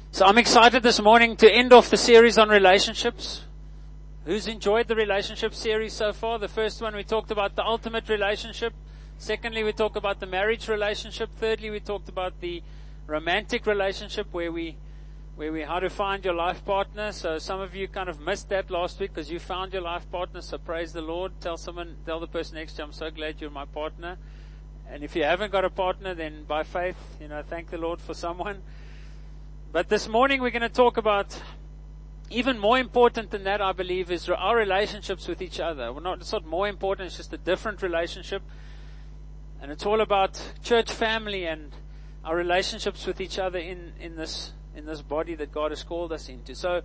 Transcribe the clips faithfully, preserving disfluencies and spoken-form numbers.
So I'm excited this morning to end off the series on relationships. Who's enjoyed the relationship series so far? The first one, we talked about the ultimate relationship. Secondly, we talked about the marriage relationship. Thirdly, we talked about the romantic relationship where we, where we, how to find your life partner. So some of you kind of missed that last week because you found your life partner. So praise the Lord. Tell someone, tell the person next to you, I'm so glad you're my partner. And if you haven't got a partner, then by faith, you know, thank the Lord for someone. But this morning we're going to talk about, even more important than that, I believe, is our relationships with each other. Well, not, it's not more important, it's just a different relationship. And it's all about church family and our relationships with each other in, in this, in this body that God has called us into. So,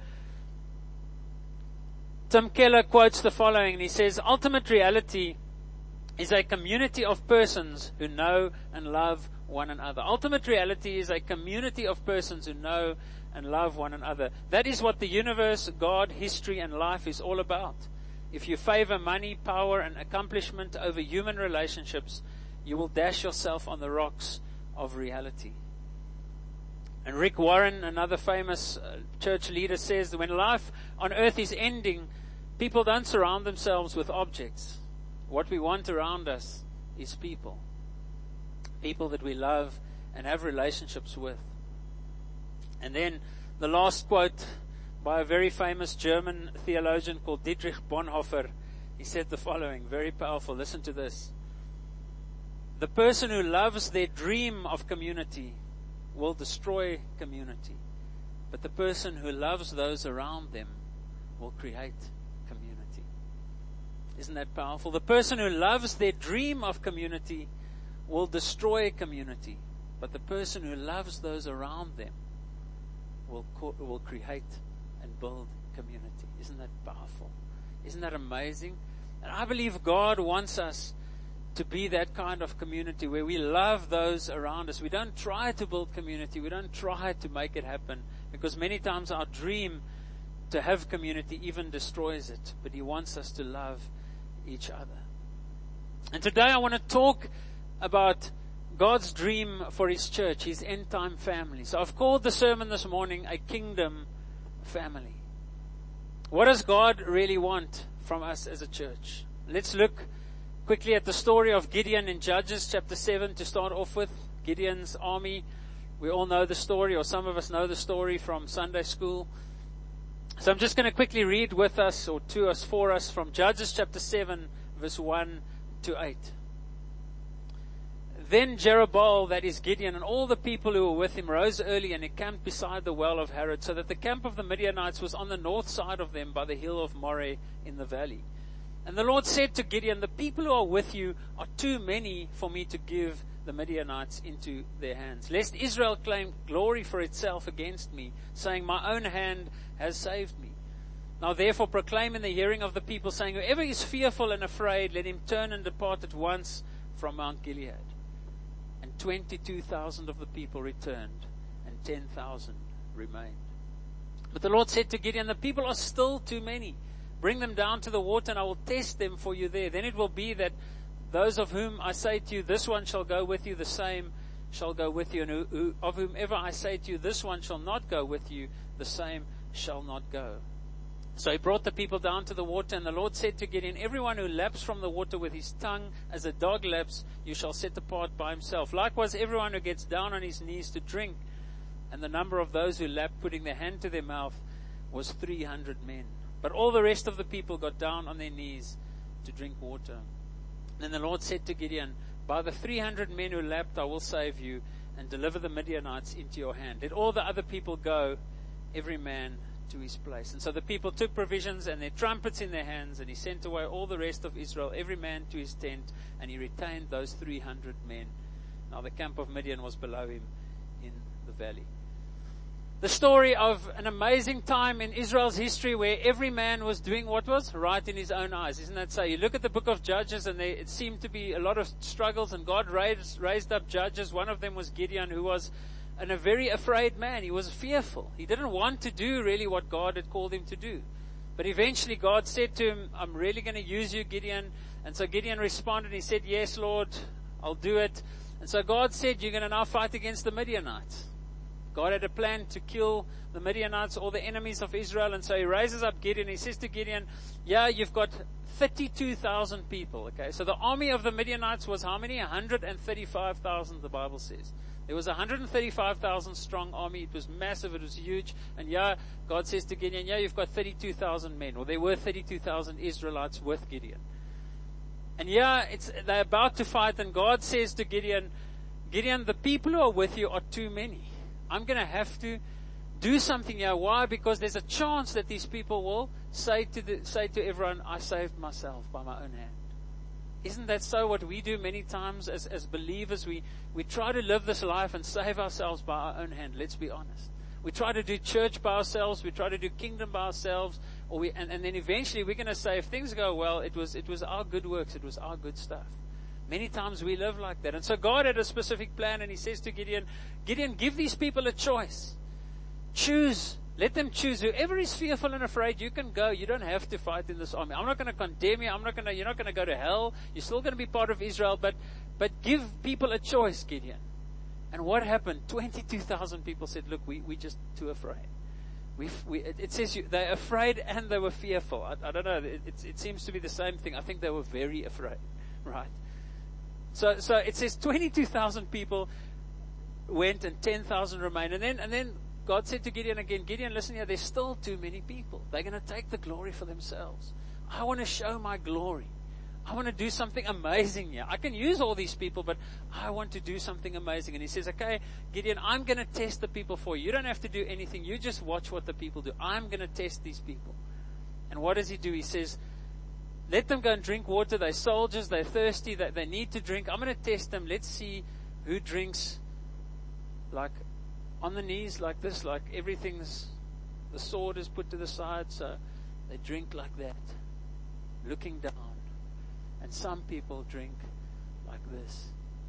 Tim Keller quotes the following, and he says, ultimate reality is a community of persons who know and love one another. Ultimate reality is a community of persons who know and love one another. That is what the universe, God, history, and life is all about. If you favor money, power, and accomplishment over human relationships, you will dash yourself on the rocks of reality. And Rick Warren, another famous uh, church leader, says that when life on earth is ending, people don't surround themselves with objects. What we want around us is people. People that we love and have relationships with. And then the last quote by a very famous German theologian called Dietrich Bonhoeffer. He said the following, very powerful. Listen to this. The person who loves their dream of community will destroy community. But the person who loves those around them will create community. Isn't that powerful? The person who loves their dream of community will destroy community. But the person who loves those around them will co- will create and build community. Isn't that powerful? Isn't that amazing? And I believe God wants us to be that kind of community where we love those around us. We don't try to build community. We don't try to make it happen, because many times our dream to have community even destroys it. But He wants us to love each other. And today I want to talk about God's dream for His church, His end time family. So I've called the sermon this morning a kingdom family. What does God really want from us as a church? Let's look quickly at the story of Gideon in Judges chapter seven to start off with. Gideon's army. We all know the story, or some of us know the story from Sunday school. So I'm just going to quickly read with us, or to us, for us, from Judges chapter seven, verse one to eight. Then Jerubbaal, that is Gideon, and all the people who were with him rose early and encamped beside the well of Harod, so that the camp of the Midianites was on the north side of them by the hill of Moreh in the valley. And the Lord said to Gideon, the people who are with you are too many for me to give the Midianites into their hands, lest Israel claim glory for itself against me, saying, my own hand has saved me. Now therefore proclaim in the hearing of the people, saying, whoever is fearful and afraid, let him turn and depart at once from Mount Gilead. And twenty-two thousand of the people returned, and ten thousand remained. But the Lord said to Gideon, the people are still too many. Bring them down to the water, and I will test them for you there. Then it will be that those of whom I say to you, this one shall go with you, the same shall go with you. And who, who, of whomever I say to you, this one shall not go with you, the same shall not go. So he brought the people down to the water, and the Lord said to Gideon, everyone who laps from the water with his tongue as a dog laps, you shall set apart by himself. Likewise, everyone who gets down on his knees to drink. And the number of those who lapped, putting their hand to their mouth, was three hundred men. But all the rest of the people got down on their knees to drink water. Then the Lord said to Gideon, by the three hundred men who lapped, I will save you and deliver the Midianites into your hand. Let all the other people go, every man to his place. And so the people took provisions and their trumpets in their hands, and he sent away all the rest of Israel, every man to his tent, and he retained those three hundred men. Now the camp of Midian was below him in the valley. The story of an amazing time in Israel's history where every man was doing what was right in his own eyes. Isn't that so? You look at the book of Judges, and there it seemed to be a lot of struggles, and God raised, raised up judges. One of them was Gideon, who was an, a very afraid man. He was fearful. He didn't want to do really what God had called him to do. But eventually God said to him, I'm really going to use you, Gideon. And so Gideon responded. He said, yes, Lord, I'll do it. And so God said, you're going to now fight against the Midianites. God had a plan to kill the Midianites, all the enemies of Israel. And so he raises up Gideon. He says to Gideon, yeah, you've got thirty-two thousand people. Okay, so the army of the Midianites was how many? one hundred thirty-five thousand, the Bible says. There was a one hundred thirty-five thousand strong army. It was massive. It was huge. And yeah, God says to Gideon, yeah, you've got thirty-two thousand men. Well, there were thirty-two thousand Israelites with Gideon. And yeah, it's, they're about to fight. And God says to Gideon, Gideon, the people who are with you are too many. I'm going to have to do something here. Why? Because there's a chance that these people will say to the, say to everyone, I saved myself by my own hand. Isn't that so what we do many times as, as believers? We, we try to live this life and save ourselves by our own hand. Let's be honest. We try to do church by ourselves. We try to do kingdom by ourselves. Or we, and, and then eventually we're going to say, if things go well, it was, it was our good works. It was our good stuff. Many times we live like that. And so God had a specific plan, and he says to Gideon, Gideon, give these people a choice. Choose. Let them choose. Whoever is fearful and afraid, you can go. You don't have to fight in this army. I'm not going to condemn you. I'm not going to, you're not going to go to hell. You're still going to be part of Israel, but, but give people a choice, Gideon. And what happened? twenty-two thousand people said, look, we, we're just too afraid. We, we, it, it says you, they're afraid and they were fearful. I, I don't know. It, it, it seems to be the same thing. I think they were very afraid, right? So, so it says twenty-two thousand people went and ten thousand remained. And then, and then God said to Gideon again, Gideon, listen here, there's still too many people. They're going to take the glory for themselves. I want to show my glory. I want to do something amazing here. I can use all these people, but I want to do something amazing. And he says, okay, Gideon, I'm going to test the people for you. You don't have to do anything. You just watch what the people do. I'm going to test these people. And what does he do? He says, let them go and drink water. They're soldiers. They're thirsty. They, they need to drink. I'm going to test them. Let's see who drinks like on the knees like this, like everything's, the sword is put to the side. So they drink like that, looking down. And some people drink like this.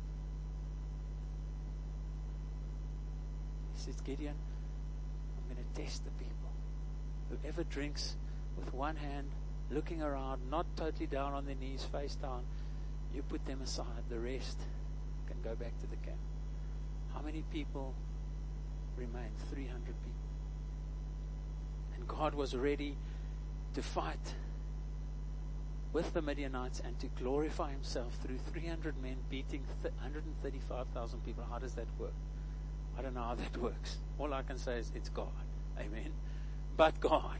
He says, Gideon, I'm going to test the people. Whoever drinks with one hand, looking around, not totally down on their knees, face down, you put them aside. The rest can go back to the camp. How many people remained? three hundred people. And God was ready to fight with the Midianites and to glorify himself through three hundred men beating one hundred thirty-five thousand people. How does that work? I don't know how that works. All I can say is it's God. Amen. But God.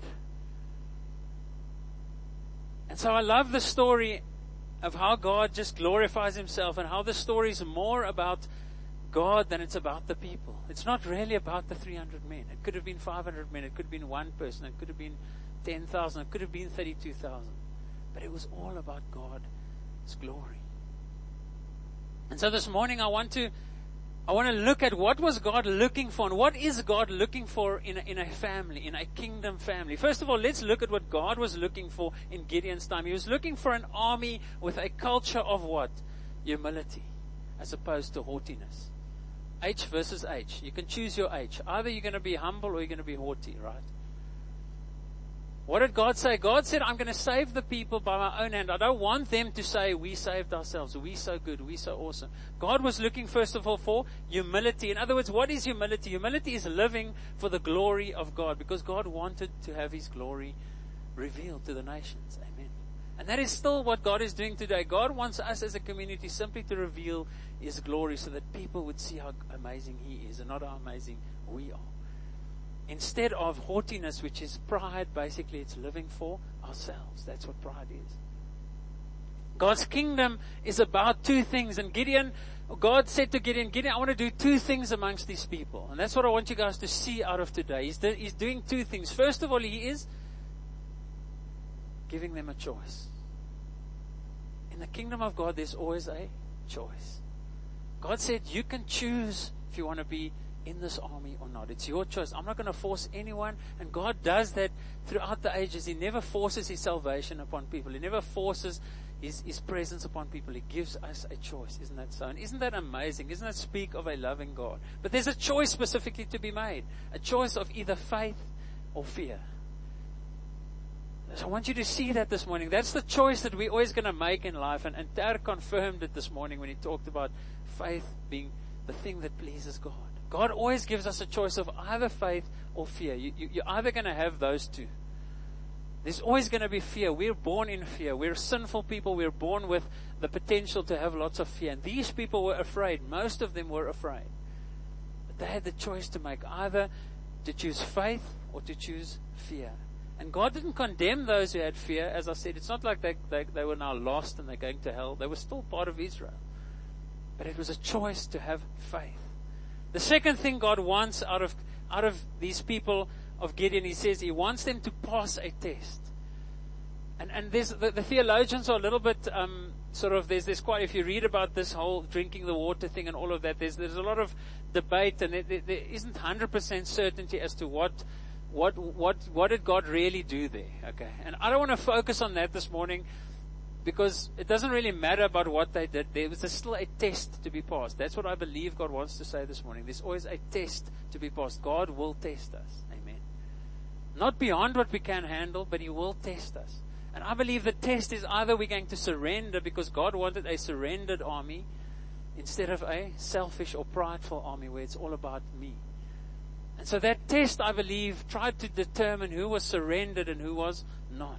And so I love the story of how God just glorifies himself, and how the story is more about God than it's about the people. It's not really about the three hundred men. It could have been five hundred men. It could have been one person. It could have been ten thousand. It could have been thirty-two thousand. But it was all about God's glory. And so this morning I want to, I want to look at what was God looking for, and what is God looking for in a, in a family, in a kingdom family. First of all, let's look at what God was looking for in Gideon's time. He was looking for an army with a culture of what? Humility, as opposed to haughtiness. H versus H. You can choose your H. Either you're going to be humble or you're going to be haughty, right? What did God say? God said, I'm going to save the people by my own hand. I don't want them to say, we saved ourselves. We're so good. We're so awesome. God was looking, first of all, for humility. In other words, what is humility? Humility is living for the glory of God, because God wanted to have his glory revealed to the nations. Amen. And that is still what God is doing today. God wants us as a community simply to reveal his glory so that people would see how amazing he is and not how amazing we are. Instead of haughtiness, which is pride, basically it's living for ourselves. That's what pride is. God's kingdom is about two things. And Gideon, God said to Gideon, Gideon, I want to do two things amongst these people. And that's what I want you guys to see out of today. He's, do, he's doing two things. First of all, he is giving them a choice. In the kingdom of God, there's always a choice. God said, you can choose if you want to be in this army or not. It's your choice. I'm not going to force anyone. And God does that throughout the ages. He never forces his salvation upon people. He never forces his, his presence upon people. He gives us a choice. Isn't that so? And isn't that amazing? Isn't that speak of a loving God? But there's a choice specifically to be made. A choice of either faith or fear. So I want you to see that this morning. That's the choice that we're always going to make in life. And, and Ter confirmed it this morning when he talked about faith being the thing that pleases God. God always gives us a choice of either faith or fear. You, you, you're either going to have those two. There's always going to be fear. We're born in fear. We're sinful people. We're born with the potential to have lots of fear. And these people were afraid. Most of them were afraid. But they had the choice to make, either to choose faith or to choose fear. And God didn't condemn those who had fear. As I said, it's not like they, they, they were now lost and they're going to hell. They were still part of Israel. But it was a choice to have faith. The second thing God wants out of, out of these people of Gideon, he says he wants them to pass a test. And, and there's, the, the theologians are a little bit, um, sort of, there's, there's quite, if you read about this whole drinking the water thing and all of that, there's, there's a lot of debate, and there, there, there isn't one hundred percent certainty as to what, what, what, what did God really do there, okay? And I don't want to focus on that this morning, because it doesn't really matter about what they did. There was still a test to be passed. That's what I believe God wants to say this morning. There's always a test to be passed. God will test us. Amen. Not beyond what we can handle, but He will test us. And I believe the test is either we're going to surrender, because God wanted a surrendered army instead of a selfish or prideful army where it's all about me. And so that test, I believe, tried to determine who was surrendered and who was not.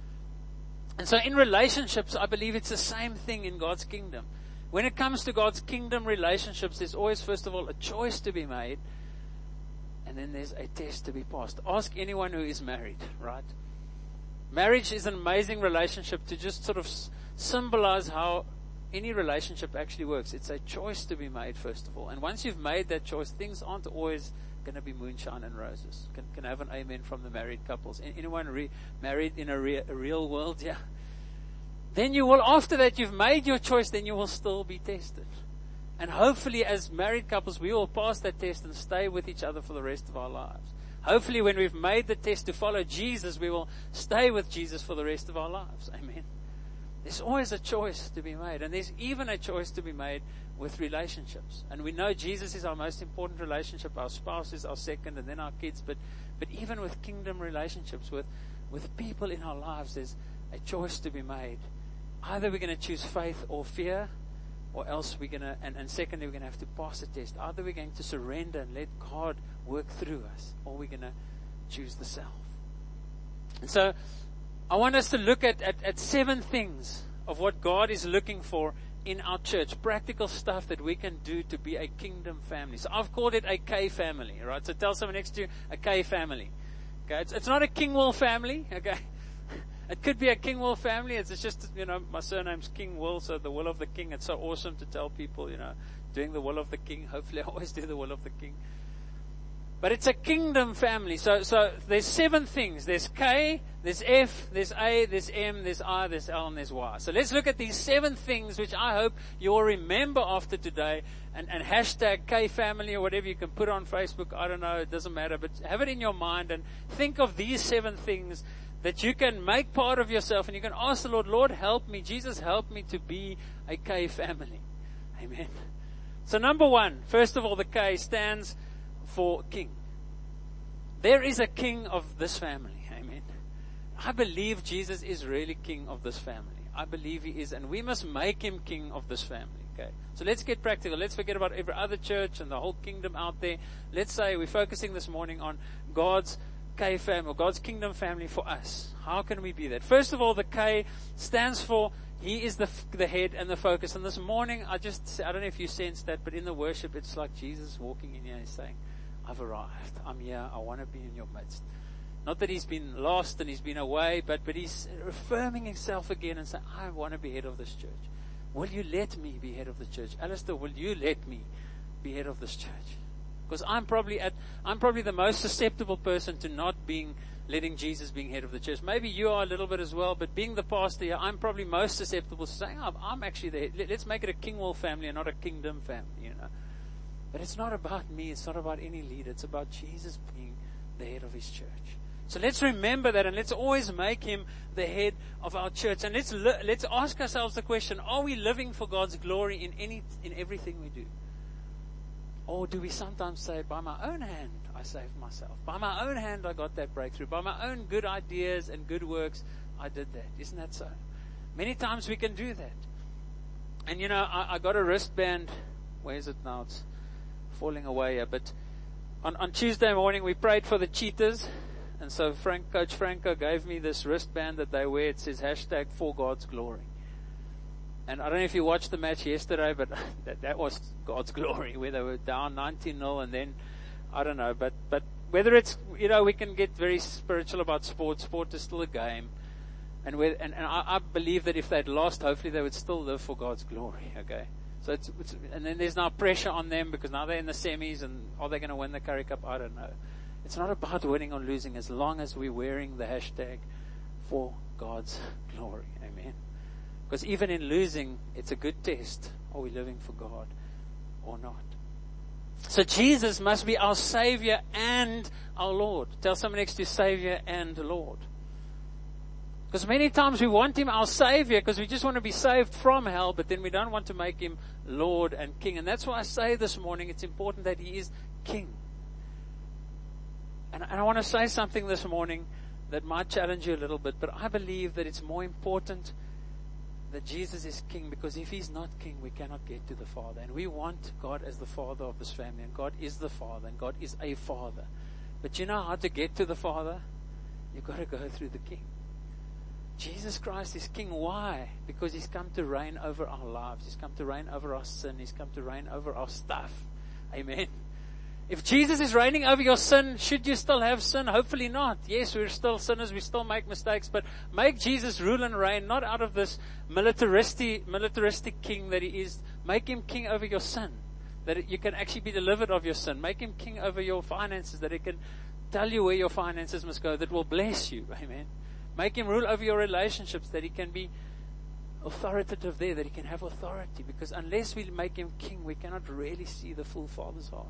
And so in relationships, I believe it's the same thing in God's kingdom. When it comes to God's kingdom relationships, there's always, first of all, a choice to be made. And then there's a test to be passed. Ask anyone who is married, right? Marriage is an amazing relationship to just sort of symbolize how any relationship actually works. It's a choice to be made, first of all. And once you've made that choice, things aren't always going to be moonshine and roses. Can, can I have an amen from the married couples? Anyone re- married in a, re- a real world? Yeah. Then you will, after that you've made your choice, then you will still be tested. And hopefully as married couples, we will pass that test and stay with each other for the rest of our lives. Hopefully when we've made the test to follow Jesus, we will stay with Jesus for the rest of our lives. Amen. There's always a choice to be made. And there's even a choice to be made with relationships. And we know Jesus is our most important relationship. Our spouse is our second, and then our kids. But, but even with kingdom relationships, with, with people in our lives, there's a choice to be made. Either we're going to choose faith or fear, or else we're going to, and, and secondly, we're going to have to pass a test. Either we're going to surrender and let God work through us, or we're going to choose the self. And so, I want us to look at, at, at seven things of what God is looking for in our church. Practical stuff that we can do to be a kingdom family. So I've called it a K family, right? So tell someone next to you, a K family. Okay, it's, it's not a Kingwell family, okay? It could be a Kingwell family. It's, it's just, you know, my surname's King Will, so the will of the King. It's so awesome to tell people, you know, doing the will of the King. Hopefully I always do the will of the King. But it's a kingdom family. So, so there's seven things. There's K, there's F, there's A, there's M, there's I, there's L, and there's Y. So let's look at these seven things, which I hope you will remember after today, and, and hashtag K family or whatever you can put on Facebook. I don't know. It doesn't matter, but have it in your mind and think of these seven things that you can make part of yourself, and you can ask the Lord, Lord, help me. Jesus, help me to be a K family. Amen. So number one, first of all, the K stands for king. There is a king of this family. Amen. I believe Jesus is really king of this family. I believe He is, and we must make Him king of this family. Okay. So let's get practical. Let's forget about every other church and the whole kingdom out there. Let's say we're focusing this morning on God's K family, or God's kingdom family for us. How can we be that? First of all, the K stands for He is the the head and the focus. And this morning, I just, I don't know if you sense that, but in the worship, it's like Jesus walking in here and saying, I've arrived. I'm here. I want to be in your midst. Not that He's been lost and He's been away, but, but He's affirming Himself again and saying, I want to be head of this church. Will you let me be head of the church? Alistair, will you let me be head of this church? Because I'm probably at, I'm probably the most susceptible person to not being, letting Jesus being head of the church. Maybe you are a little bit as well, but being the pastor here, I'm probably most susceptible to saying, oh, I'm actually the head. Let's make it a Kingwell family and not a kingdom family, you know. But it's not about me. It's not about any leader. It's about Jesus being the head of His church. So let's remember that, and let's always make Him the head of our church. And let's let's ask ourselves the question: are we living for God's glory in any in everything we do? Or do we sometimes say, by my own hand, I saved myself. By my own hand, I got that breakthrough. By my own good ideas and good works, I did that. Isn't that so? Many times we can do that. And you know, I, I got a wristband. Where is it now? It's falling away here. But on, on Tuesday morning, we prayed for the Cheetahs. And so Frank, Coach Franco gave me this wristband that they wear. It says hashtag for God's glory. And I don't know if you watched the match yesterday, but that, that was God's glory, where they were down nineteen nil and then, I don't know, but, but whether it's, you know, we can get very spiritual about sport. Sport is still a game. And with, and, and I, I believe that if they'd lost, hopefully they would still live for God's glory, okay? So it's, it's, and then there's now pressure on them because now they're in the semis, and are they going to win the Currie Cup? I don't know. It's not about winning or losing as long as we're wearing the hashtag for God's glory. Amen. Because even in losing, it's a good test. Are we living for God or not? So Jesus must be our Savior and our Lord. Tell someone next to you, Savior and Lord. Because many times we want Him our Savior because we just want to be saved from hell, but then we don't want to make Him Lord and King. And that's why I say this morning, it's important that He is King. And, and I want to say something this morning that might challenge you a little bit, but I believe that it's more important that Jesus is King, because if He's not King, we cannot get to the Father. And we want God as the Father of this family, and God is the Father, and God is a Father. But you know how to get to the Father? You've got to go through the King. Jesus Christ is King. Why? Because He's come to reign over our lives. He's come to reign over our sin. He's come to reign over our stuff. Amen. If Jesus is reigning over your sin, should you still have sin? Hopefully not. Yes, we're still sinners. We still make mistakes. But make Jesus rule and reign, not out of this militaristic, militaristic king that He is. Make Him king over your sin, that you can actually be delivered of your sin. Make Him king over your finances, that He can tell you where your finances must go, that will bless you. Amen. Make Him rule over your relationships, that He can be authoritative there, that He can have authority. Because unless we make Him king, we cannot really see the full Father's heart.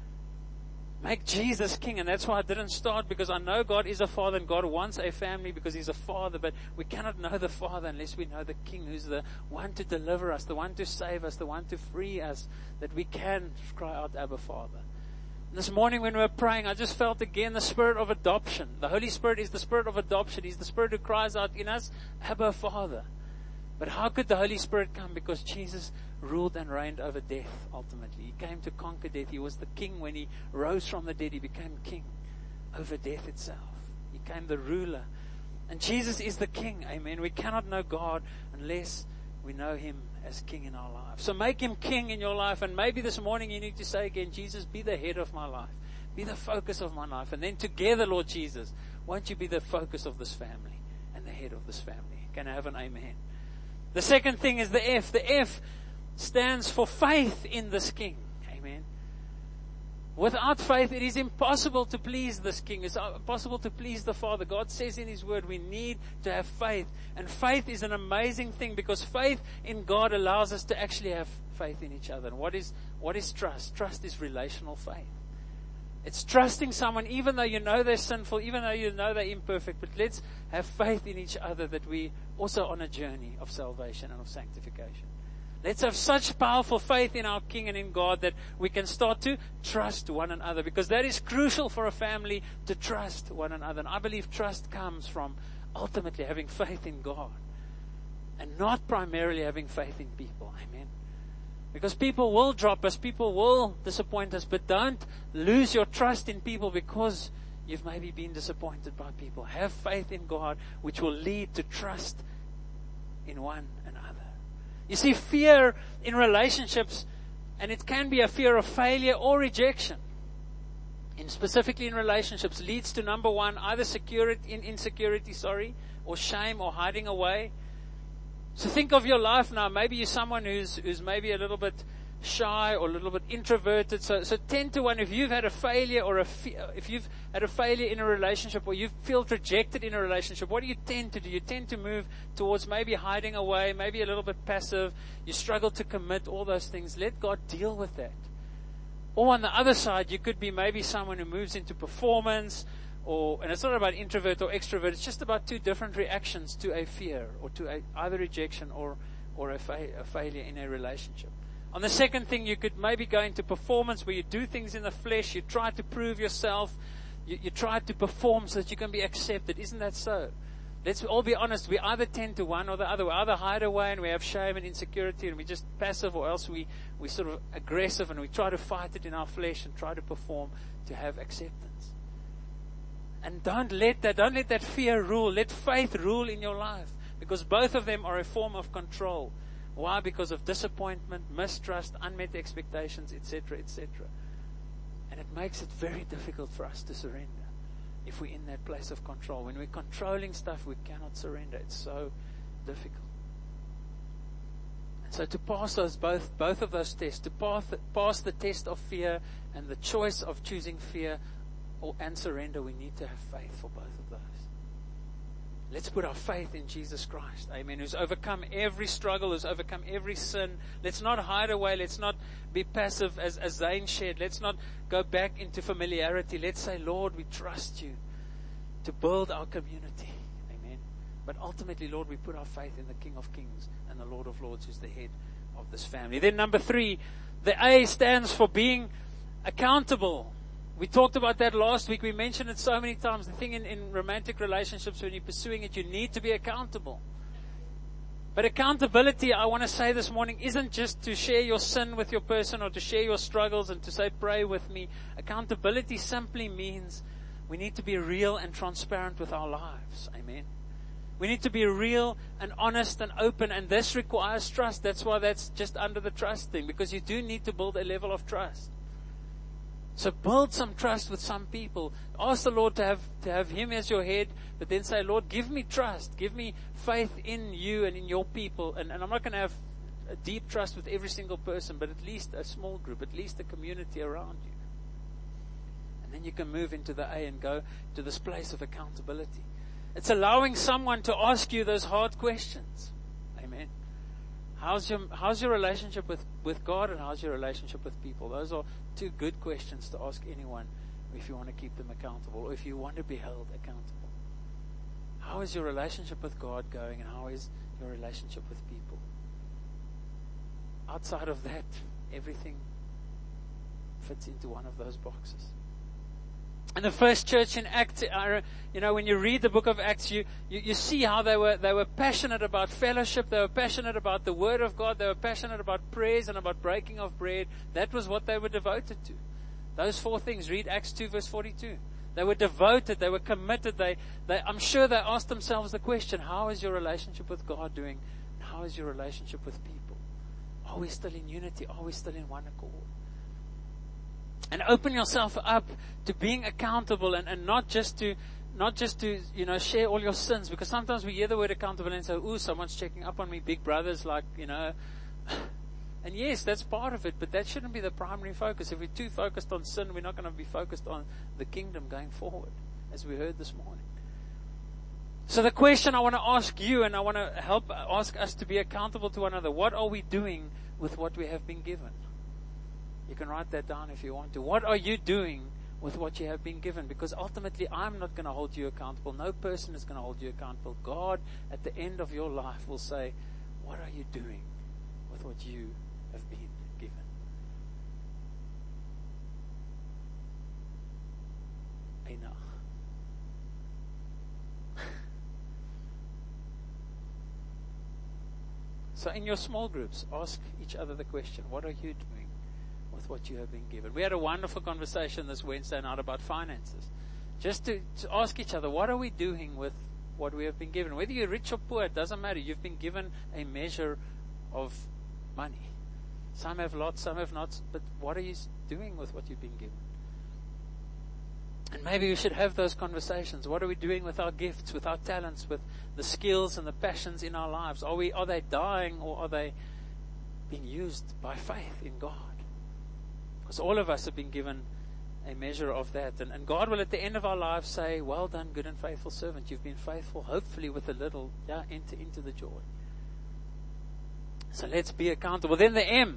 Make Jesus King. And that's why I didn't start, because I know God is a Father and God wants a family because He's a Father. But we cannot know the Father unless we know the King, who's the one to deliver us, the one to save us, the one to free us, that we can cry out, Abba, Father. And this morning when we were praying, I just felt again the spirit of adoption. The Holy Spirit is the spirit of adoption. He's the Spirit who cries out in us, Abba, Father. But how could the Holy Spirit come? Because Jesus ruled and reigned over death ultimately. He came to conquer death. He was the King. When He rose from the dead, He became King over death itself. He became the ruler. And Jesus is the King. Amen. We cannot know God unless we know Him as King in our life. So make Him King in your life. And maybe this morning you need to say again, Jesus, be the head of my life. Be the focus of my life. And then together, Lord Jesus, won't you be the focus of this family and the head of this family? Can I have an amen? The second thing is the F. The F stands for faith in this King. Amen. Without faith, it is impossible to please this King. It's impossible to please the Father. God says in His Word, we need to have faith. And faith is an amazing thing, because faith in God allows us to actually have faith in each other. And what is, what is trust? Trust is relational faith. It's trusting someone even though you know they're sinful, even though you know they're imperfect. But let's have faith in each other that we also on a journey of salvation and of sanctification. Let's have such powerful faith in our King and in God that we can start to trust one another, because that is crucial for a family, to trust one another. And I believe trust comes from ultimately having faith in God and not primarily having faith in people. Amen. Because people will drop us, people will disappoint us, but don't lose your trust in people because you've maybe been disappointed by people. Have faith in God, which will lead to trust in one another. You see, fear in relationships, and it can be a fear of failure or rejection, in specifically in relationships, leads to, number one, either security, in insecurity, sorry, or shame or hiding away. So think of your life now. Maybe you're someone who's who's maybe a little bit shy or a little bit introverted. So so ten to one, if you've had a failure or a if you've had a failure in a relationship, or you feel rejected in a relationship, what do you tend to do? You tend to move towards maybe hiding away, maybe a little bit passive. You struggle to commit, all those things. Let God deal with that. Or on the other side, you could be maybe someone who moves into performance. Or, and it's not about introvert or extrovert. It's just about two different reactions to a fear, or to a, either rejection or or a, fa- a failure in a relationship. On the second thing, you could maybe go into performance, where you do things in the flesh. You try to prove yourself. You, you try to perform so that you can be accepted. Isn't that so? Let's all be honest. We either tend to one or the other. We either hide away and we have shame and insecurity and we're just passive, or else we, we sort of aggressive and we try to fight it in our flesh and try to perform to have acceptance. And don't let that, don't let that fear rule. Let faith rule in your life. Because both of them are a form of control. Why? Because of disappointment, mistrust, unmet expectations, et cetera, et cetera. And it makes it very difficult for us to surrender if we're in that place of control. When we're controlling stuff, we cannot surrender. It's so difficult. And so to pass those both both of those tests, to pass the, pass the test of fear and the choice of choosing fear or and surrender, we need to have faith for both of those. Let's put our faith in Jesus Christ. Amen. Who's overcome every struggle, who's overcome every sin. Let's not hide away. Let's not be passive as, as Zane shared. Let's not go back into familiarity. Let's say, Lord, we trust you to build our community. Amen. But ultimately, Lord, we put our faith in the King of Kings and the Lord of Lords, who's the head of this family. Then number three, the A stands for being accountable. We talked about that last week. We mentioned it so many times. The thing in, in romantic relationships, when you're pursuing it, you need to be accountable. But accountability, I want to say this morning, isn't just to share your sin with your person or to share your struggles and to say, pray with me. Accountability simply means we need to be real and transparent with our lives. Amen. We need to be real and honest and open, and this requires trust. That's why that's just under the trust thing, because you do need to build a level of trust. So build some trust with some people. Ask the Lord to have to have Him as your head, but then say, Lord, give me trust. Give me faith in you and in your people. And, and I'm not going to have a deep trust with every single person, but at least a small group, at least a community around you. And then you can move into the A and go to this place of accountability. It's allowing someone to ask you those hard questions. Amen. How's your how's your relationship with, with God, and how's your relationship with people? Those are two good questions to ask anyone if you want to keep them accountable, or if you want to be held accountable. How is your relationship with God going, and how is your relationship with people? Outside of that, everything fits into one of those boxes. And the first church in Acts, you know, when you read the book of Acts, you, you, you see how they were they were passionate about fellowship. They were passionate about the Word of God. They were passionate about prayers and about breaking of bread. That was what they were devoted to. Those four things. Read Acts two, verse forty-two. They were devoted. They were committed. They, they, I'm sure they asked themselves the question, how is your relationship with God doing? How is your relationship with people? Are we still in unity? Are we still in one accord? And open yourself up to being accountable, and, and not just to, not just to, you know, share all your sins. Because sometimes we hear the word accountable and say, ooh, someone's checking up on me, big brothers, like, you know. And yes, that's part of it, but that shouldn't be the primary focus. If we're too focused on sin, we're not going to be focused on the kingdom going forward, as we heard this morning. So the question I want to ask you, and I want to help ask us to be accountable to one another, what are we doing with what we have been given? You can write that down if you want to. What are you doing with what you have been given? Because ultimately, I'm not going to hold you accountable. No person is going to hold you accountable. God, at the end of your life, will say, what are you doing with what you have been given? Enough. So in your small groups, ask each other the question, what are you doing with what you have been given? We had a wonderful conversation this Wednesday night about finances. Just to, to ask each other, what are we doing with what we have been given? Whether you're rich or poor, it doesn't matter. You've been given a measure of money. Some have lots, some have not. But what are you doing with what you've been given? And maybe we should have those conversations. What are we doing with our gifts, with our talents, with the skills and the passions in our lives? Are we, are they dying, or are they being used by faith in God? Because all of us have been given a measure of that. And, and God will at the end of our lives say, well done, good and faithful servant. You've been faithful, hopefully with a little. Yeah, enter into the joy. So let's be accountable. Then the M.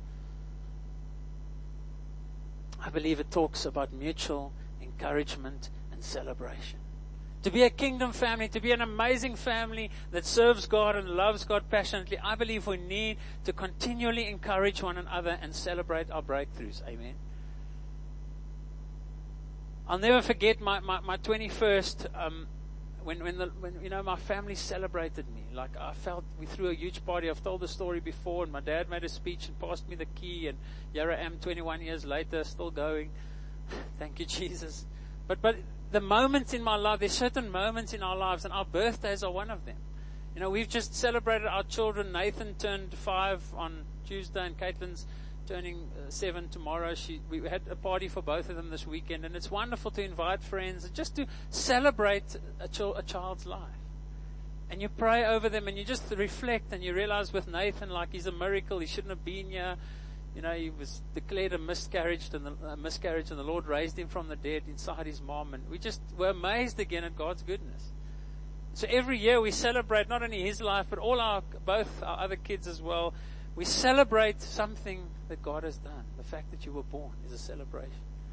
I believe it talks about mutual encouragement and celebration. To be a kingdom family, to be an amazing family that serves God and loves God passionately, I believe we need to continually encourage one another and celebrate our breakthroughs. Amen. I'll never forget my, my, my twenty-first, um, when, when, the, when, you know, my family celebrated me. Like, I felt we threw a huge party. I've told the story before, and my dad made a speech and passed me the key, and here I am twenty-one years later, still going. Thank you, Jesus. But, but the moments in my life, there's certain moments in our lives, and our birthdays are one of them. You know, we've just celebrated our children. Nathan turned five on Tuesday, and Caitlin's turning uh, seven tomorrow. She, we had a party for both of them this weekend, and it's wonderful to invite friends and just to celebrate a, ch- a child's life. And you pray over them, and you just reflect, and you realize with Nathan, like, he's a miracle. He shouldn't have been here. You know, he was declared a miscarriage, and the, a miscarriage, and the Lord raised him from the dead inside his mom, and we just were amazed again at God's goodness. So every year we celebrate not only his life, but all our, both our other kids as well. We celebrate something that God has done. The fact that you were born is a celebration.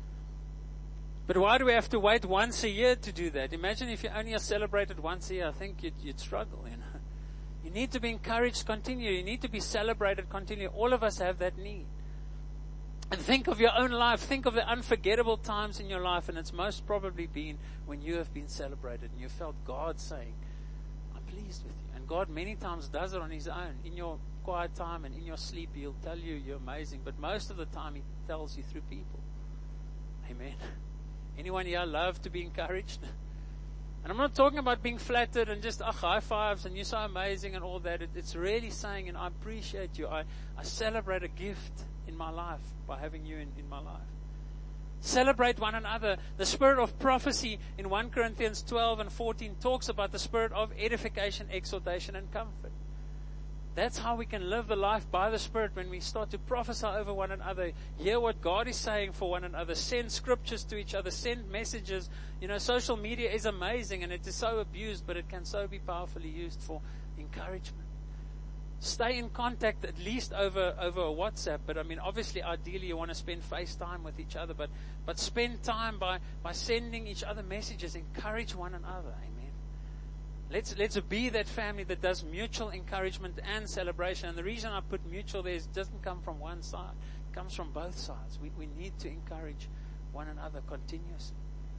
But why do we have to wait once a year to do that? Imagine if you only are celebrated once a year. I think you'd, you'd struggle, you know. You need to be encouraged continually. You need to be celebrated continually. All of us have that need. And think of your own life. Think of the unforgettable times in your life, and it's most probably been when you have been celebrated and you felt God saying, I'm pleased with you. And God many times does it on his own. In your quiet time and in your sleep, he'll tell you you're amazing. But most of the time, he tells you through people. Amen. Anyone here love to be encouraged? And I'm not talking about being flattered and just oh, high fives and you're so amazing and all that. It, it's really saying, and I appreciate you. I, I celebrate a gift in my life by having you in, in my life. Celebrate one another. The spirit of prophecy in First Corinthians twelve and fourteen talks about the spirit of edification, exhortation, and comfort. That's how we can live the life by the Spirit, when we start to prophesy over one another, hear what God is saying for one another, send scriptures to each other, send messages. You know, social media is amazing and it is so abused, but it can so be powerfully used for encouragement. Stay in contact at least over, over a WhatsApp, but I mean, obviously, ideally you want to spend FaceTime with each other, but, but spend time by, by sending each other messages, encourage one another. Amen. Let's, let's be that family that does mutual encouragement and celebration. And the reason I put mutual there is it doesn't come from one side. It comes from both sides. We, we need to encourage one another continuously.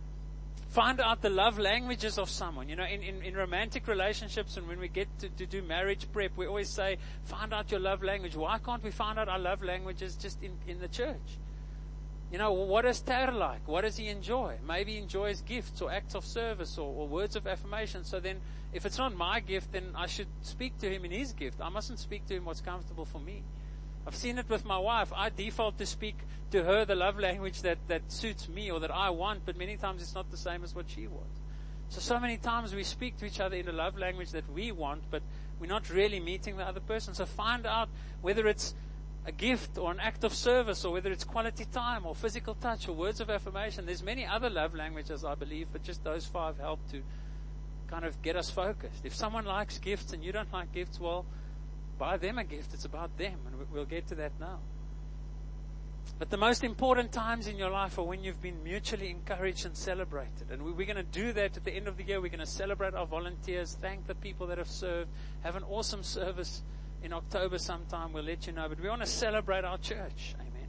Find out the love languages of someone. You know, in, in, in romantic relationships, and when we get to, to do marriage prep, we always say, find out your love language. Why can't we find out our love languages just in, in the church? You know, what does Ter like? What does he enjoy? Maybe he enjoys gifts or acts of service or, or words of affirmation. So then, if it's not my gift, then I should speak to him in his gift. I mustn't speak to him what's comfortable for me. I've seen it with my wife. I default to speak to her the love language that, that suits me or that I want, but many times it's not the same as what she wants. So, so many times we speak to each other in a love language that we want, but we're not really meeting the other person. So find out whether it's a gift or an act of service, or whether it's quality time or physical touch or words of affirmation. There's many other love languages, I believe, but just those five help to kind of get us focused. If someone likes gifts and you don't like gifts, well, buy them a gift. It's about them, and we'll get to that now. But the most important times in your life are when you've been mutually encouraged and celebrated. And we're going to do that at the end of the year. We're going to celebrate our volunteers, thank the people that have served, have an awesome service in October sometime. We'll let you know. But we want to celebrate our church. Amen.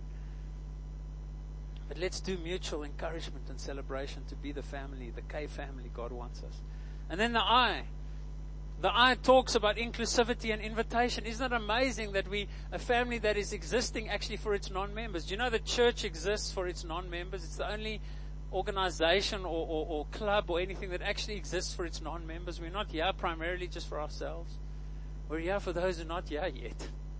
But let's do mutual encouragement and celebration to be the family, the K family God wants us. And then the I. The I talks about inclusivity and invitation. Isn't it amazing that we, a family that is existing actually for its non-members? Do you know the church exists for its non-members? It's the only organization or, or, or club or anything that actually exists for its non-members. We're not here primarily just for ourselves. We're here for those who are not here yet.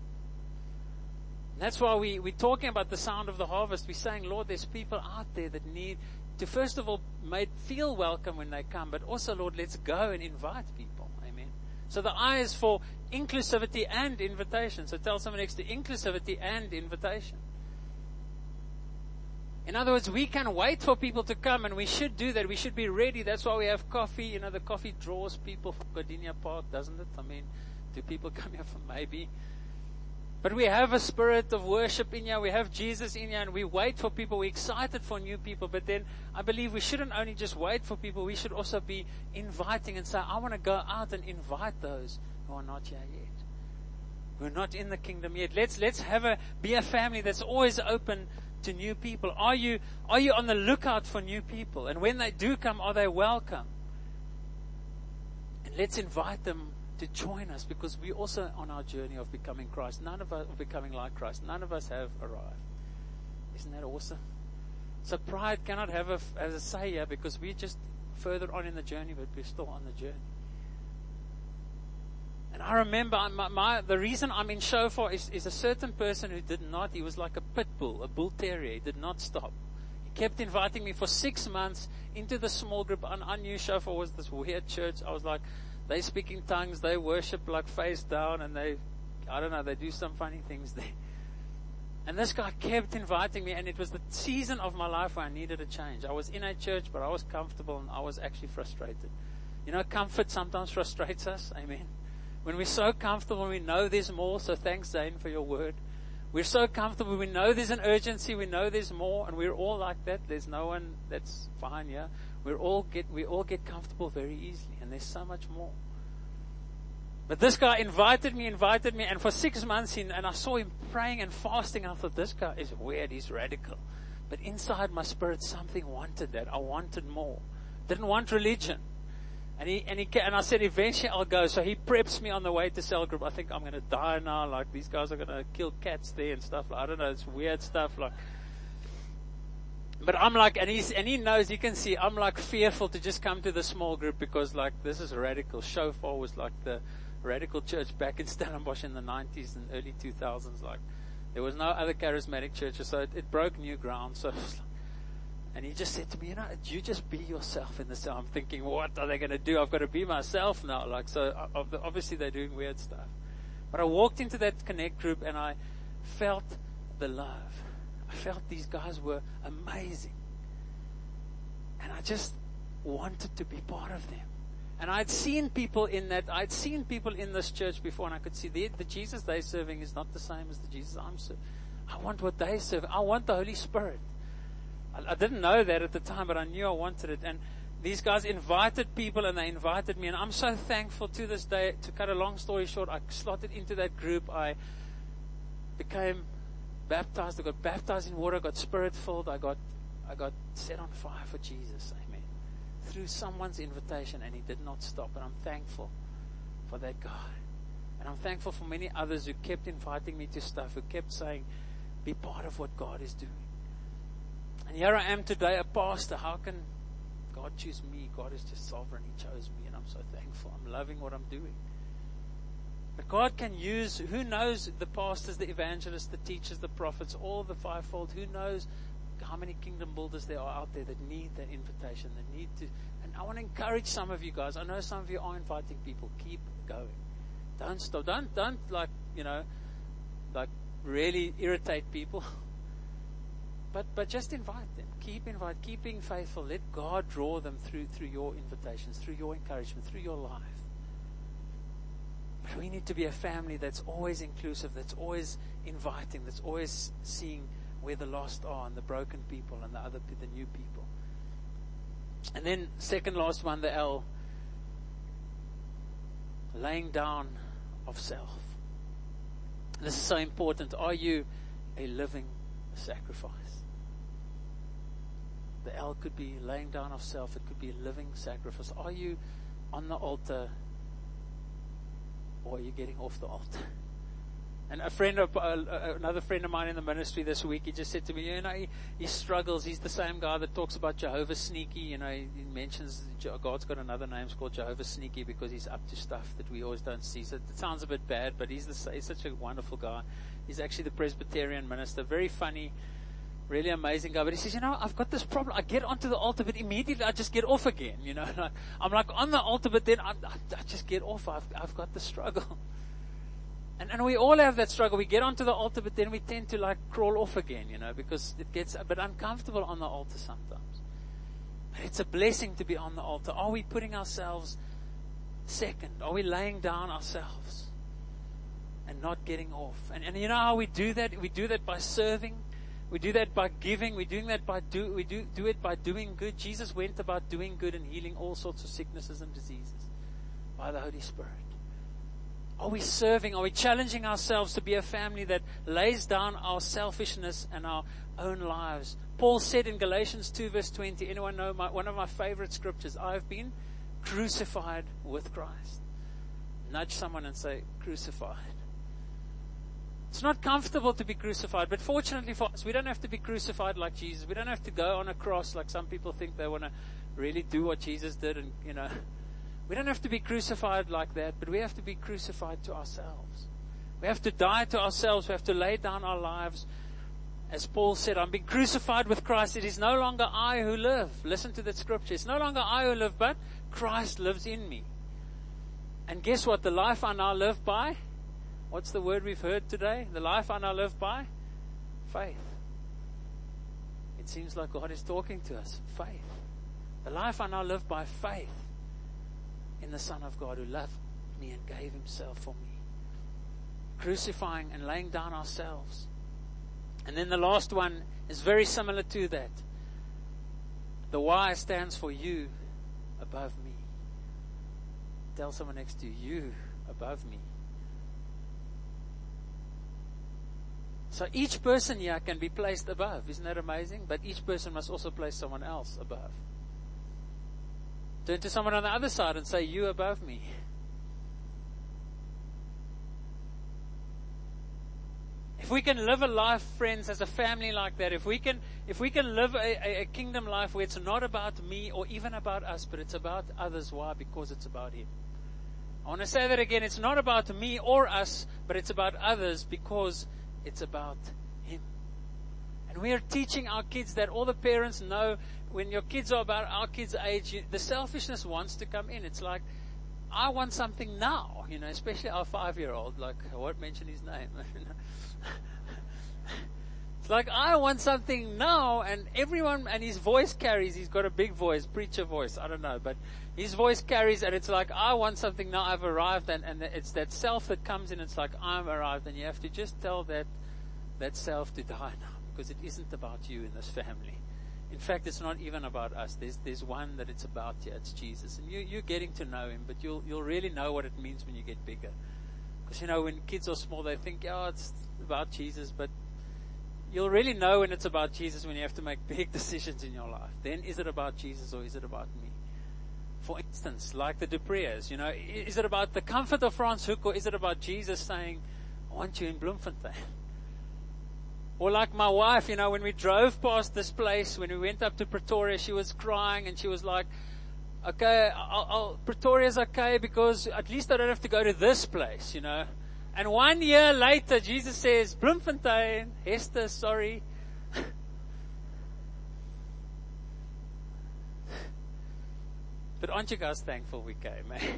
And that's why we, we're talking about the sound of the harvest. We're saying, Lord, there's people out there that need to, first of all, made feel welcome when they come, but also, Lord, let's go and invite people. Amen. So the I is for inclusivity and invitation. So tell someone next to inclusivity and invitation. In other words, we can wait for people to come, and we should do that. We should be ready. That's why we have coffee. You know, the coffee draws people from Gardenia Park, doesn't it? I mean, do people come here for maybe? But we have a spirit of worship in here. We have Jesus in here, and we wait for people. We're excited for new people. But then I believe we shouldn't only just wait for people. We should also be inviting and say, I want to go out and invite those who are not here yet. We're not in the kingdom yet. Let's, let's have a, be a family that's always open to new people. Are you, are you on the lookout for new people? And when they do come, are they welcome? let's invite them to join us, because we're also on our journey of becoming Christ. None of us are becoming like Christ. None of us have arrived. Isn't that awesome? So pride cannot have a, as a say here, because we're just further on in the journey, but we're still on the journey. And I remember my, my, the reason I'm in Shofar is, is a certain person who did not, he was like a pit bull, a bull terrier. He did not stop. He kept inviting me for six months into the small group. And I knew Shofar was this weird church. I was like, they speak in tongues, they worship like face down, and they, I don't know, they do some funny things there. And this guy kept inviting me, and it was the season of my life where I needed a change. I was in a church, but I was comfortable, and I was actually frustrated. You know, comfort sometimes frustrates us. Amen. When we're so comfortable, we know there's more. So thanks, Zane, for your word. We're so comfortable. We know there's an urgency. We know there's more, and we're all like that. There's no one that's fine. Yeah, we're all get we all get comfortable very easily, and there's so much more. But this guy invited me, invited me, and for six months, he, and I saw him praying and fasting. And I thought, this guy is weird. He's radical. But inside my spirit, something wanted that. I wanted more. Didn't want religion. And he, and he, and I said, eventually I'll go. So he preps me on the way to cell group. I think I'm going to die now. Like, these guys are going to kill cats there and stuff. Like, I don't know. It's weird stuff. Like, but I'm like, and he's, and he knows, you can see, I'm like fearful to just come to the small group, because like, this is radical. Shofar was like the radical church back in Stellenbosch in the nineties and early two thousands. Like, there was no other charismatic churches. So it, it broke new ground. So, and he just said to me, you know, you just be yourself in the cell. I'm thinking, what are they going to do? I've got to be myself now. Like, so obviously they're doing weird stuff. But I walked into that connect group, and I felt the love. I felt these guys were amazing. And I just wanted to be part of them. And I'd seen people in that, I'd seen people in this church before, and I could see the, the Jesus they're serving is not the same as the Jesus I'm serving. I want what they serve. I want the Holy Spirit. I didn't know that at the time, but I knew I wanted it. And these guys invited people, and they invited me. And I'm so thankful to this day. To cut a long story short, I slotted into that group. I became baptized. I got baptized in water. I got spirit-filled. I got, I got set on fire for Jesus. Amen. Through someone's invitation, and he did not stop. And I'm thankful for that guy. And I'm thankful for many others who kept inviting me to stuff, who kept saying, be part of what God is doing. And here I am today, a pastor. How can God choose me? God is just sovereign. He chose me, and I'm so thankful. I'm loving what I'm doing. But God can use, who knows, the pastors, the evangelists, the teachers, the prophets, all the fivefold. Who knows how many kingdom builders there are out there that need that invitation, that need to. And I want to encourage some of you guys. I know some of you are inviting people. Keep going. Don't stop. Don't, don't like, you know, like really irritate people. But but just invite them. Keep invite. Keep being faithful. Let God draw them through through your invitations, through your encouragement, through your life. But we need to be a family that's always inclusive, that's always inviting, that's always seeing where the lost are and the broken people and the other the new people. And then second last one, the L, laying down of self. This is so important. Are you a living sacrifice? The L could be laying down of self. It could be a living sacrifice. Are you on the altar, or are you getting off the altar? And a friend of, uh, another friend of mine in the ministry this week, he just said to me, you know, he, he struggles. He's the same guy that talks about Jehovah Sneaky. You know, he, he mentions God's got another name. It's called Jehovah Sneaky because he's up to stuff that we always don't see. So it sounds a bit bad, but he's the, he's such a wonderful guy. He's actually the Presbyterian minister. Very funny. Really amazing guy. But he says, you know, I've got this problem. I get onto the altar, but immediately I just get off again. You know, like, I'm like on the altar, but then I, I, I just get off. I've, I've got the struggle. And, and we all have that struggle. We get onto the altar, but then we tend to like crawl off again, you know, because it gets a bit uncomfortable on the altar sometimes. But it's a blessing to be on the altar. Are we putting ourselves second? Are we laying down ourselves and not getting off? And, and you know how we do that? We do that by serving. We do that by giving. We're doing that by do, we do, do it by doing good. Jesus went about doing good and healing all sorts of sicknesses and diseases by the Holy Spirit. Are we serving? Are we challenging ourselves to be a family that lays down our selfishness and our own lives? Paul said in Galatians two verse twenty, anyone know my, one of my favorite scriptures, I have been crucified with Christ. Nudge someone and say, crucified. It's not comfortable to be crucified, but fortunately for us, we don't have to be crucified like Jesus. We don't have to go on a cross like some people think they want to really do what Jesus did. And, you know, we don't have to be crucified like that, but we have to be crucified to ourselves. We have to die to ourselves. We have to lay down our lives. As Paul said, I'm being crucified with Christ. It is no longer I who live. Listen to that scripture. It's no longer I who live, but Christ lives in me. And guess what? The life I now live by, what's the word we've heard today? The life I now live by? Faith. It seems like God is talking to us. Faith. The life I now live by faith in the Son of God who loved me and gave himself for me. Crucifying and laying down ourselves. And then the last one is very similar to that. The Y stands for you above me. Tell someone next to you, you above me. So each person here can be placed above. Isn't that amazing? But each person must also place someone else above. Turn to someone on the other side and say, you above me. If we can live a life, friends, as a family like that, if we can, if we can live a, a, a kingdom life where it's not about me or even about us, but it's about others. Why? Because it's about him. I want to say that again. It's not about me or us, but it's about others because it's about him. And we are teaching our kids that. All the parents know when your kids are about our kids' age, you, the selfishness wants to come in. It's like, I want something now, you know, especially our five-year-old. Like, I won't mention his name. It's like, I want something now, and everyone, and his voice carries, he's got a big voice, preacher voice, I don't know, but his voice carries, and it's like, I want something now, I've arrived, and, and it's that self that comes in, it's like, I'm arrived, and you have to just tell that, that self to die now, because it isn't about you in this family. In fact, it's not even about us. There's, there's one that it's about here, it's Jesus, and you, you're getting to know him, but you'll, you'll really know what it means when you get bigger. Because, you know, when kids are small, they think, oh, it's about Jesus, but you'll really know when it's about Jesus when you have to make big decisions in your life. Then is it about Jesus or is it about me? For instance, like the Dupreas, you know, is it about the comfort of Franz Hoek or is it about Jesus saying, I want you in Bloemfontein? Or like my wife, you know, when we drove past this place, when we went up to Pretoria, she was crying and she was like, okay, I'll, I'll, Pretoria's okay because at least I don't have to go to this place, you know. And one year later, Jesus says, Bloemfontein, Hester, sorry. But aren't you guys thankful we came, eh?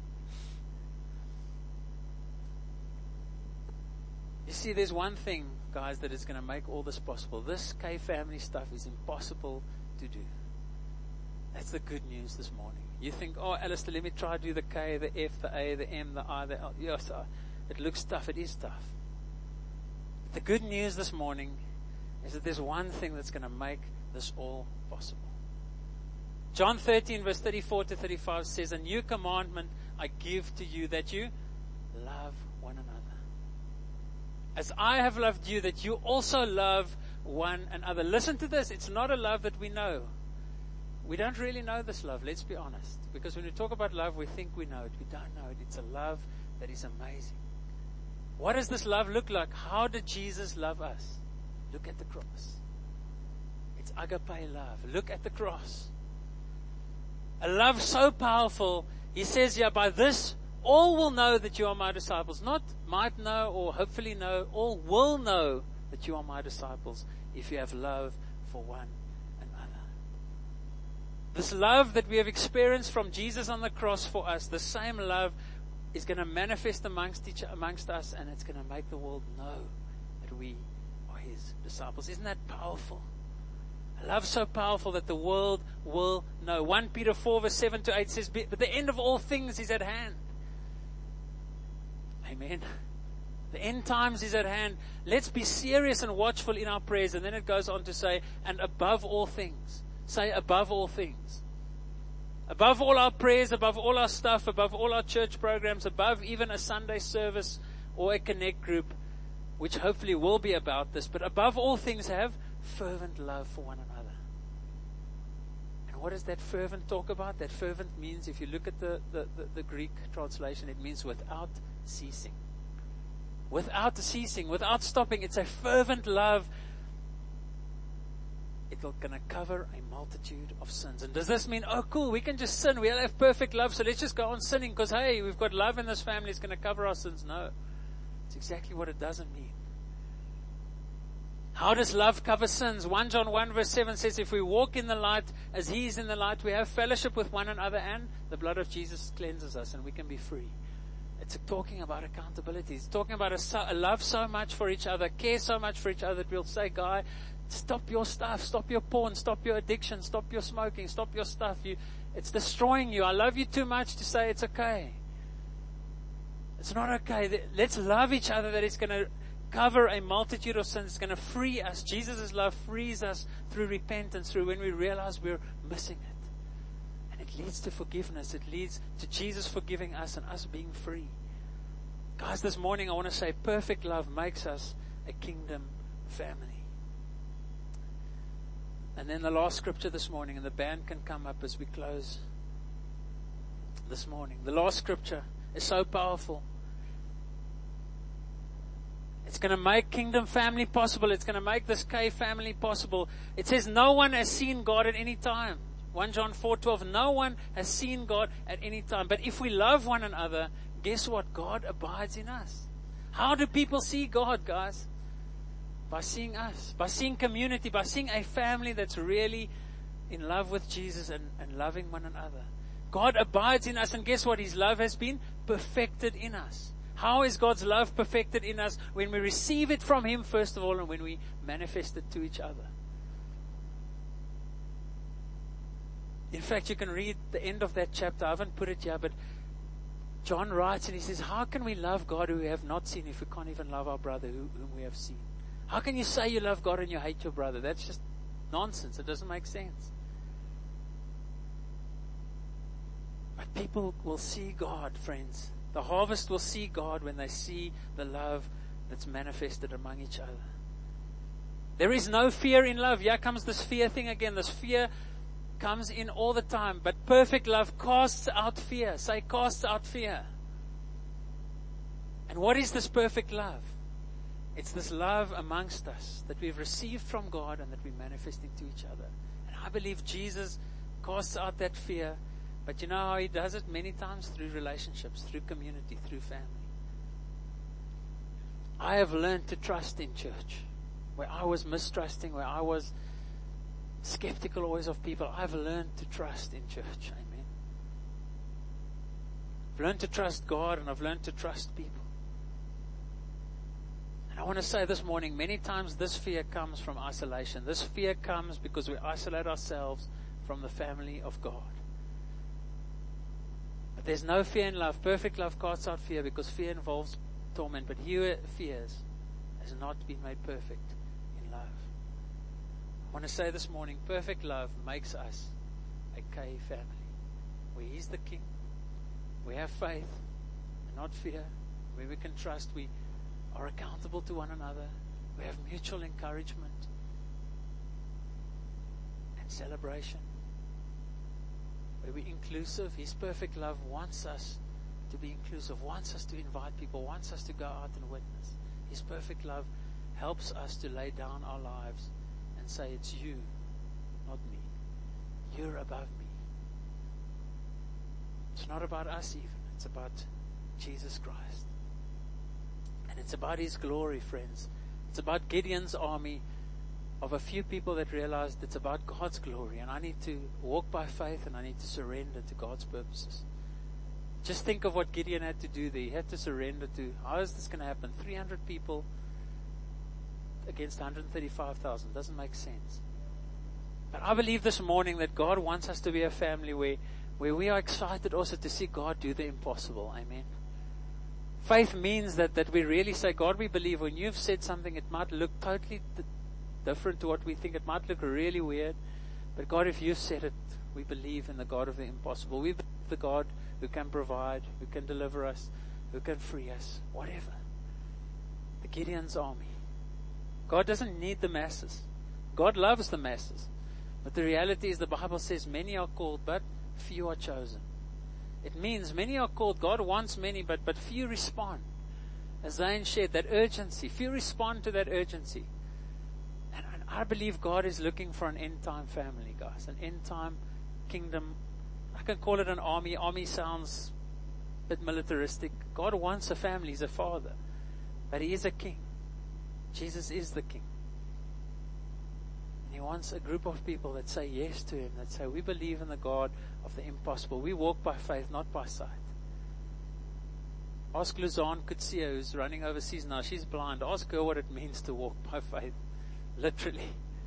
You see, there's one thing, guys, that is going to make all this possible. This K family stuff is impossible to do. That's the good news this morning. You think, oh, Alistair, let me try to do the K, the F, the A, the M, the I, the L. Yes, it looks tough. It is tough. The good news this morning is that there's one thing that's going to make this all possible. John thirteen, verse thirty-four to thirty-five says, a new commandment I give to you, that you love one another. As I have loved you, that you also love one another. Listen to this. It's not a love that we know. We don't really know this love, let's be honest. Because when we talk about love, we think we know it. We don't know it. It's a love that is amazing. What does this love look like? How did Jesus love us? Look at the cross. It's agape love. Look at the cross. A love so powerful, he says, yeah, by this, all will know that you are my disciples. Not might know or hopefully know. All will know that you are my disciples if you have love for one another. This love that we have experienced from Jesus on the cross for us, the same love is going to manifest amongst each amongst us, and it's going to make the world know that we are his disciples. Isn't that powerful? A love so powerful that the world will know. First Peter four, verse seven to eight says, but the end of all things is at hand. Amen. The end times is at hand. Let's be serious and watchful in our prayers. And then it goes on to say, and above all things. Say above all things. Above all our prayers, above all our stuff, above all our church programs, above even a Sunday service or a connect group, which hopefully will be about this. But above all things, have fervent love for one another. And And what does that fervent talk about? That fervent means, if you look at the, the, the, the Greek translation, it means without ceasing. Without ceasing, without stopping. It's a fervent love. It's going to cover a multitude of sins. And does this mean, oh cool, we can just sin, we'll have perfect love, so let's just go on sinning because hey, we've got love in this family, it's going to cover our sins? No. It's exactly what it doesn't mean. How does love cover sins? First John one verse seven says, if we walk in the light as He is in the light, we have fellowship with one another, and the blood of Jesus cleanses us, and we can be free. It's talking about accountability. It's talking about a, a love so much for each other, care so much for each other, that we'll say, Guy, stop your stuff, stop your porn, stop your addiction, stop your smoking, stop your stuff. You, it's destroying you. I love you too much to say it's okay. It's not okay. Let's love each other, that it's going to cover a multitude of sins. It's going to free us. Jesus' love frees us through repentance, through when we realize we're missing it. And it leads to forgiveness. It leads to Jesus forgiving us and us being free. Guys, this morning I want to say perfect love makes us a kingdom family. And then the last scripture this morning, and the band can come up as we close this morning. The last scripture is so powerful. It's going to make kingdom family possible. It's going to make this K family possible. It says no one has seen God at any time. First John four twelve, no one has seen God at any time. But if we love one another, guess what? God abides in us. How do people see God, guys? By seeing us, by seeing community, by seeing a family that's really in love with Jesus and, and loving one another. God abides in us, and guess what? His love has been perfected in us. How is God's love perfected in us? When we receive it from Him, first of all, and when we manifest it to each other. In fact, you can read the end of that chapter. I haven't put it here, but John writes and he says, how can we love God who we have not seen if we can't even love our brother who, whom we have seen? How can you say you love God and you hate your brother? That's just nonsense. It doesn't make sense. But people will see God, friends. The harvest will see God when they see the love that's manifested among each other. There is no fear in love. Here comes this fear thing again. This fear comes in all the time. But perfect love casts out fear. Say, casts out fear. And what is this perfect love? It's this love amongst us that we've received from God and that we're manifesting to each other. And I believe Jesus casts out that fear. But you know how He does it? Many times through relationships, through community, through family. I have learned to trust in church. Where I was mistrusting, where I was skeptical always of people, I've learned to trust in church. Amen. I've learned to trust God, and I've learned to trust people. And I want to say this morning, many times this fear comes from isolation. This fear comes because we isolate ourselves from the family of God. But there's no fear in love. Perfect love casts out fear, because fear involves torment. But he who fears has not been made perfect in love. I want to say this morning, perfect love makes us a K family, where He's the King. We have faith and not fear. Where we can trust, we are accountable to one another. We have mutual encouragement and celebration. Where we're inclusive. His perfect love wants us to be inclusive, wants us to invite people, wants us to go out and witness. His perfect love helps us to lay down our lives and say, it's you, not me. You're above me. It's not about us even. It's about Jesus Christ. And it's about His glory, friends. It's about Gideon's army of a few people that realized it's about God's glory. And I need to walk by faith, and I need to surrender to God's purposes. Just think of what Gideon had to do there. He had to surrender to, how is this going to happen? three hundred people against one hundred thirty-five thousand. Doesn't make sense. But I believe this morning that God wants us to be a family where, where we are excited also to see God do the impossible. Amen. Faith means that, that we really say, God, we believe when you've said something, it might look totally th- different to what we think. It might look really weird. But God, if you've said it, we believe in the God of the impossible. We believe the God who can provide, who can deliver us, who can free us, whatever. The Gideon's army. God doesn't need the masses. God loves the masses. But the reality is the Bible says many are called, but few are chosen. It means many are called. God wants many, but, but few respond. As Zane shared, that urgency. Few respond to that urgency. And, and I believe God is looking for an end-time family, guys. An end-time kingdom. I can call it an army. Army sounds a bit militaristic. God wants a family. He's a father. But He is a king. Jesus is the king. And He wants a group of people that say yes to Him. That say, we believe in the God of the impossible. We walk by faith, not by sight. Ask Luzanne Kutsia, who's running overseas now. She's blind. Ask her what it means to walk by faith. Literally.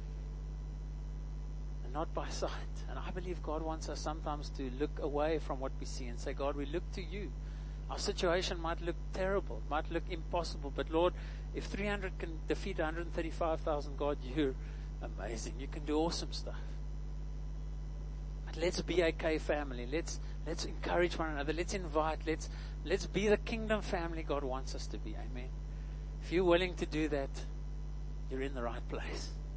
And not by sight. And I believe God wants us sometimes to look away from what we see and say, God, we look to You. Our situation might look terrible, might look impossible, but Lord, if three hundred can defeat one hundred thirty-five thousand, God, You're amazing. You can do awesome stuff. But let's be a K family. Let's let's encourage one another. Let's invite. Let's let's be the kingdom family God wants us to be. Amen. If you're willing to do that, you're in the right place.